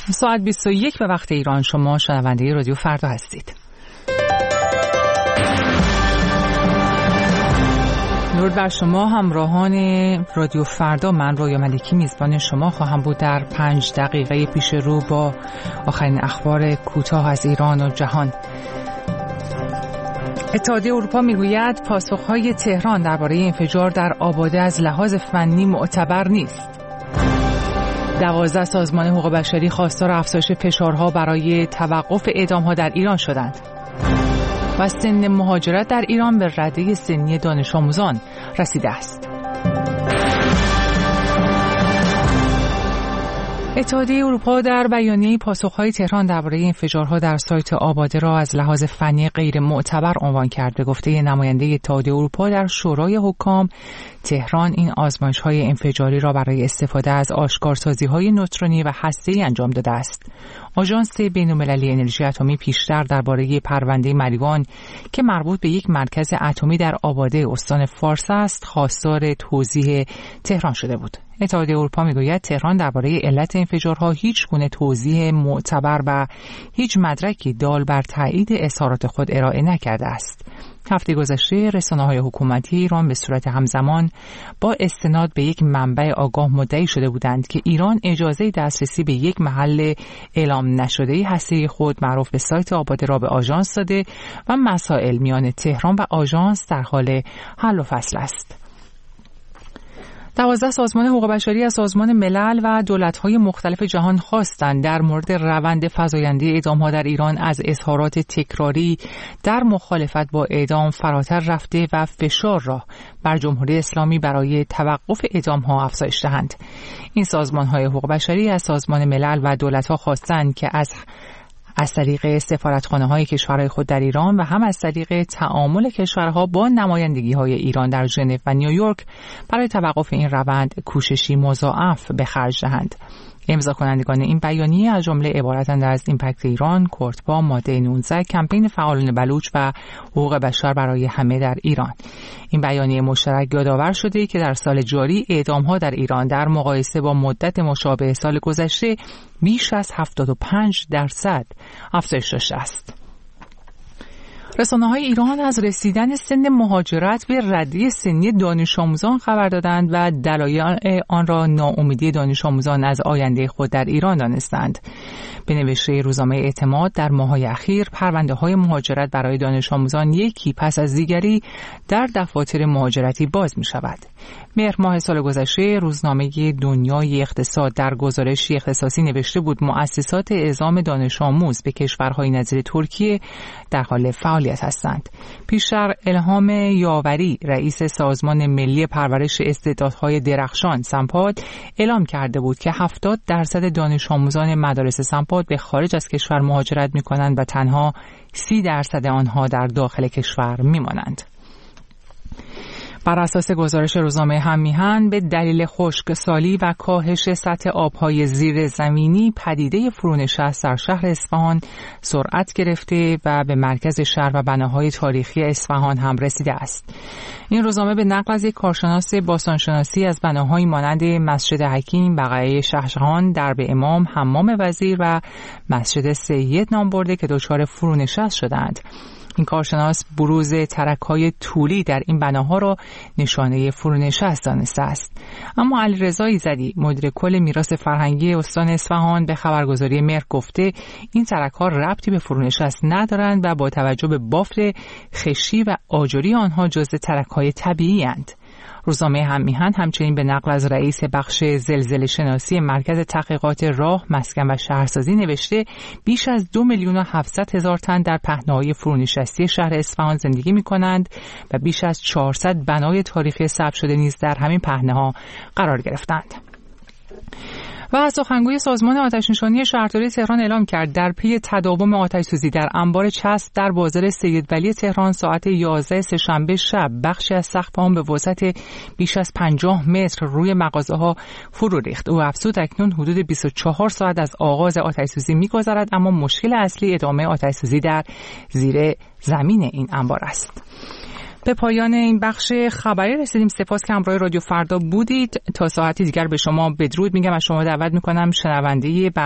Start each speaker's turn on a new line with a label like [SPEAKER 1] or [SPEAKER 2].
[SPEAKER 1] ساعت 21 به وقت ایران. شما شنونده رادیو فردا هستید. درود بر شما همراهان رادیو فردا. من رویا ملکی میزبان شما خواهم بود در 5 دقیقه پیش رو با آخرین اخبار کوتاه از ایران و جهان. اتحادیه اروپا میگوید پاسخهای تهران درباره انفجار در آباده از لحاظ فنی معتبر نیست. 12 سازمان حقوق بشری خواستار افزایش فشارها برای توقف اعدامها در ایران شدند. و سن مهاجرت در ایران به رده سنی دانش آموزان رسیده است. اتحادیه اروپا در بیانیه پاسخهای تهران درباره انفجارها در سایت آباده را از لحاظ فنی غیر معتبر عنوان کرد. به گفته نماینده اتحادیه اروپا در شورای حکام، تهران این آزمایش‌های انفجاری را برای استفاده از آشکارسازی‌های نوترونی و هسته‌ای انجام داده است. آژانس بین‌المللی انرژی اتمی پیشتر درباره پرونده مریوان که مربوط به یک مرکز اتمی در آباده استان فارس است، خواستار توضیح تهران شده بود. اتحادیه اروپا میگوید تهران درباره علت انفجارها هیچ گونه توضیح معتبر و هیچ مدرکی دال بر تایید اظهارات خود ارائه نکرده است. هفته گذشته رسانه‌های حکومتی ایران به صورت همزمان با استناد به یک منبع آگاه مدعی شده بودند که ایران اجازه دسترسی به یک محل اعلام نشده هسته خود معروف به سایت آباده را به آژانس داده و مسائل میان تهران و آژانس در حال حل و فصل است. 12 سازمان حقوق بشری از سازمان ملل و دولت‌های مختلف جهان خواستند در مورد روند فزاینده اعدام‌ها در ایران از اظهارات تکراری در مخالفت با اعدام فراتر رفته و فشار را بر جمهوری اسلامی برای توقف اعدام‌ها افزایش دهند. این سازمان‌های حقوق بشری از سازمان ملل و دولت‌ها خواستند که از طریق سفارتخانه‌های کشورهای خود در ایران و هم از طریق تعامل کشورها با نمایندگی‌های ایران در ژنو و نیویورک برای توقف این روند کوششی مضاعف به خرج دهند. امضا کنندگان این بیانیه از جمله عبارتند از ایمپکت ایران، کورتبا، ماده 19، کمپین فعالان بلوچ و حقوق بشر برای همه در ایران. این بیانیه مشترک یادآور شده که در سال جاری اعدام‌ها در ایران در مقایسه با مدت مشابه سال گذشته بیش از 75% افزایش داشته است. رسانه‌های ایران از رسیدن سن مهاجرت به رده سنی دانش آموزان خبر دادند و دلایل آن را ناامیدی دانش آموزان از آینده خود در ایران دانستند. به نوشته روزنامه اعتماد در ماه‌های اخیر پرونده‌های مهاجرت برای دانش آموزان یکی پس از دیگری در دفاتر مهاجرتی باز می‌شود. مهر ماه سال گذشته روزنامه دنیای اقتصاد در گزارشی اختصاصی نوشته بود مؤسسات اعزام دانش آموز به کشورهای نظیر ترکیه در حال فعالیت هستند. پیشتر الهام یاوری رئیس سازمان ملی پرورش استعدادهای درخشان سمپاد اعلام کرده بود که 70% دانش آموزان مدارس سمپاد به خارج از کشور مهاجرت می‌کنند و تنها 30% آنها در داخل کشور می‌مانند. بر اساس گزارش روزنامه هم میهن به دلیل خشکسالی و کاهش سطح آبهای زیر زمینی پدیده فرونشست در شهر اصفهان سرعت گرفته و به مرکز شهر و بناهای تاریخی اصفهان هم رسیده است. این روزنامه به نقل از یک کارشناس باستانشناسی از بناهایی مانند مسجد حکیم، بقیه شهرجهان، درب امام، حمام وزیر و مسجد سید نام برده که دچار فرونشست شدند. این کارشناس بروز ترک‌های طولی در این بناها را نشانه فرونشست دانسته است. اما علیرضا ایزدی مدیر کل میراث فرهنگی استان اصفهان به خبرگزاری مهر گفته این ترک‌ها ربطی به فرونشست ندارند و با توجه به بافت خشی و آجری آنها جزء ترک‌های طبیعی اند. روزنامه هم میهن همچنین به نقل از رئیس بخش زلزله شناسی مرکز تحقیقات راه، مسکن و شهرسازی نوشته بیش از 2,700,000 تن در پهنه‌های فرونشستی شهر اصفهان زندگی می‌کنند و بیش از 400 بنای تاریخی ثبت شده نیز در همین پهنه‌ها قرار گرفتند. و سخنگوی سازمان آتش‌نشانی شهرداری تهران اعلام کرد در پی تداوم آتش‌سوزی در انبار چسب در بازار سید ولی تهران ساعت 11 سه‌شنبه شب بخشی از سقف آن به وسعت بیش از 50 متر روی مغازه‌ها فرو ریخت. او افزود اکنون حدود 24 ساعت از آغاز آتش‌سوزی می‌گذرد اما مشکل اصلی ادامه آتش‌سوزی در زیر زمین این انبار است. به پایان این بخش خبری رسیدیم. سپاس که همراه رادیو فردا بودید. تا ساعتی دیگر به شما بدرود میگم. از شما دعوت میکنم شنونده